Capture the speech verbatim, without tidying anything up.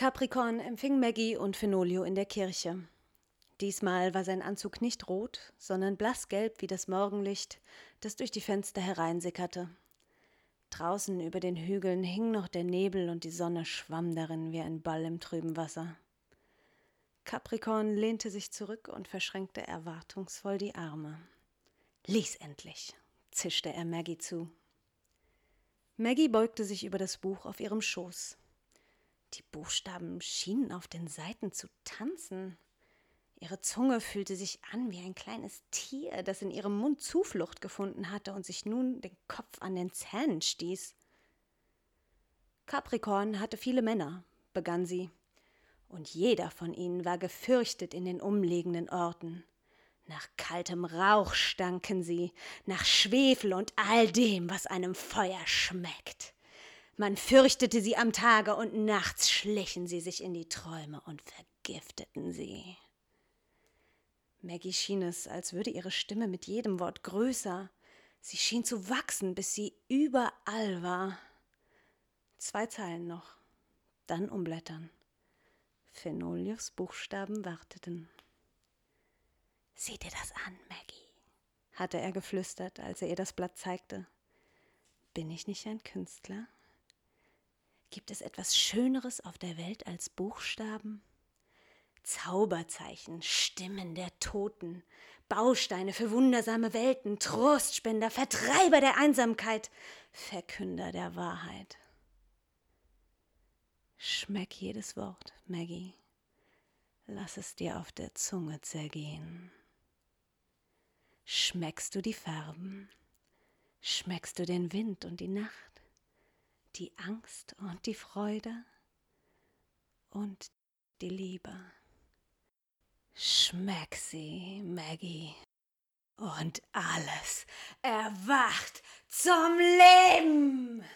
Capricorn empfing Maggie und Fenolio in der Kirche. Diesmal war sein Anzug nicht rot, sondern blassgelb wie das Morgenlicht, das durch die Fenster hereinsickerte. Draußen über den Hügeln hing noch der Nebel und die Sonne schwamm darin wie ein Ball im trüben Wasser. Capricorn lehnte sich zurück und verschränkte erwartungsvoll die Arme. »Lies endlich«, zischte er Maggie zu. Maggie beugte sich über das Buch auf ihrem Schoß. Die Buchstaben schienen auf den Seiten zu tanzen. Ihre Zunge fühlte sich an wie ein kleines Tier, das in ihrem Mund Zuflucht gefunden hatte und sich nun den Kopf an den Zähnen stieß. Capricorn hatte viele Männer, begann sie, und jeder von ihnen war gefürchtet in den umliegenden Orten. Nach kaltem Rauch stanken sie, nach Schwefel und all dem, was einem Feuer schmeckt. Man fürchtete sie am Tage und nachts schlichen sie sich in die Träume und vergifteten sie. Maggie schien es, als würde ihre Stimme mit jedem Wort größer. Sie schien zu wachsen, bis sie überall war. Zwei Zeilen noch, dann umblättern. Fenolios Buchstaben warteten. »Sieh dir das an, Maggie«, hatte er geflüstert, als er ihr das Blatt zeigte. »Bin ich nicht ein Künstler? Gibt es etwas Schöneres auf der Welt als Buchstaben? Zauberzeichen, Stimmen der Toten, Bausteine für wundersame Welten, Trostspender, Vertreiber der Einsamkeit, Verkünder der Wahrheit. Schmeck jedes Wort, Maggie. Lass es dir auf der Zunge zergehen. Schmeckst du die Farben? Schmeckst du den Wind und die Nacht, die Angst und die Freude und die Liebe? Schmeck sie, Maggie, und alles erwacht zum Leben!